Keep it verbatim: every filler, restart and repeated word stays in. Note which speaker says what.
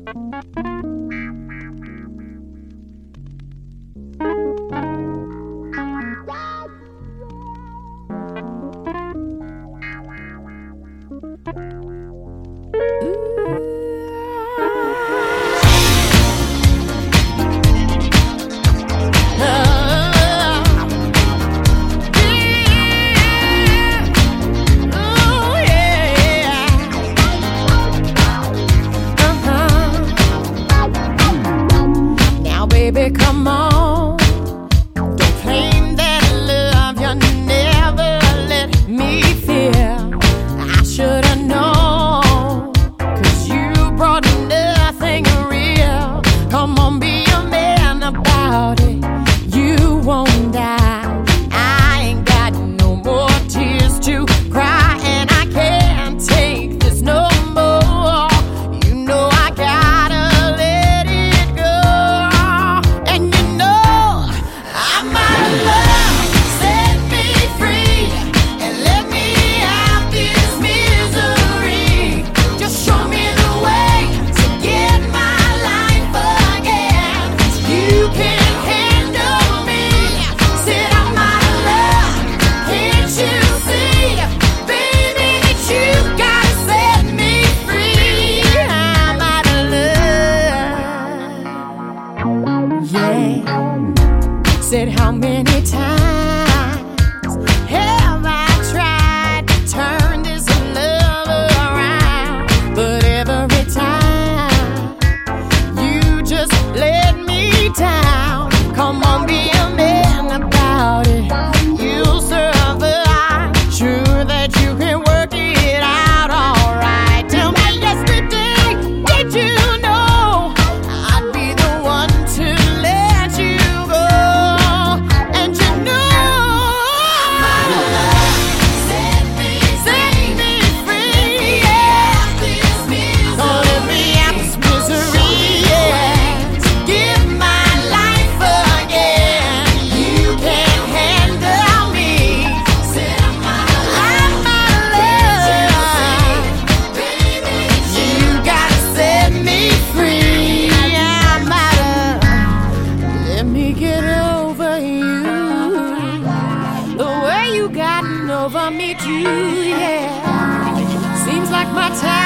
Speaker 1: Baby, come on. Don't claim that love you never let me feel. I should've known, 'cause you brought nothing real. Come on, be a man about it. You won't die. I ain't got no more tears to cry, and I can't take this no more. You know I gotta let it go. And you know I'm out of love. Set me free and let me out this misery. Just show me the way to get my life again. You can't handle me. Said I'm out of love. Can't you see, baby, that you gotta set me free? I'm out of love. Yeah. Said how many times have I tried to turn this love around? But every time you just let me down. Come on, be a man about it. You'll survive. Sure that you can work it out alright. Tell me yesterday, did you know I'd be the one to let you go? And you know I'm out of love. Set me free, yeah. Don't let me out this misery, yeah. Give my life again. You can't handle me. Said I'm out of love. You gotta set me free. I'm out of. Let me get over you. The way you gotten over me too, yeah. Seems like my time